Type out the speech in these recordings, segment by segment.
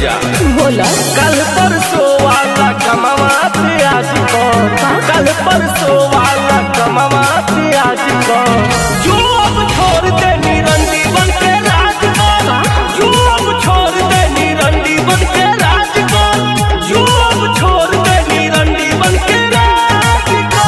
जा बोला कल परसों वाला कमावा प्याज को कल परसों वाला कमावा प्याज को जो अब छोड़ दे निरंदी बन के राज को जो अब छोड़ दे निरंदी बन के राज को जो अब छोड़ दे निरंदी बन के राज को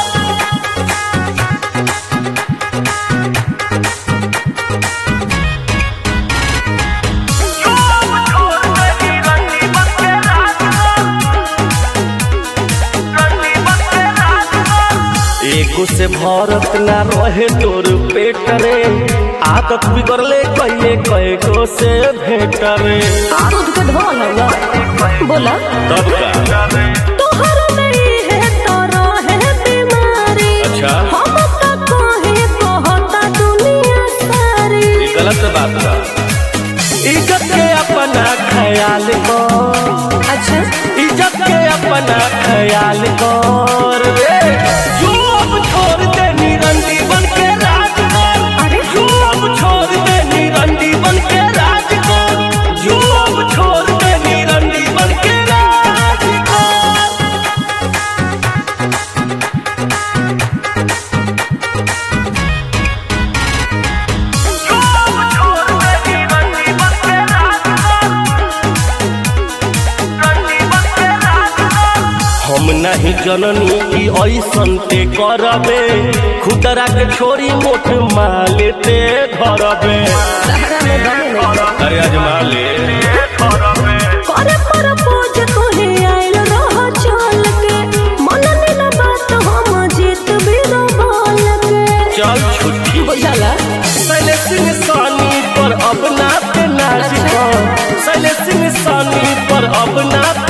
एको से भरत ना रहे तोर पेट रे आदत बिगड़ले कइले कएगो से भेट रे दूध के ढोल होगा बोला तब का तोहर नहीं है तोरा है बीमारी अच्छा हम तक कहे कहता दुनिया सारी ये गलत बात बा इज्जत के अपना ख्याल कर अच्छा इज्जत के अपना ख्याल कर रे जो अब छोड़ दे निरंदी बन के राज कर जो अब छोड़ दे निरंदी बन के राज कर जो अब छोड़ दे निरंदी बन के राज कर जो अब छोड़ दे निरंदी बन के राज हम नहीं जननी की ऐसन ते करबे खुदरा के छोरी मोट माले ते धरबे सहरा में गाने नहीं अरे आज माले करे पर पोज तोहे आइल रह चल के मन नीला बात हम जीत भी रो बोल के चल छुट्टी बुझला सैले सिंह सानी पर अब ना पे नाच कर सैले सिंह सानी पर अब ना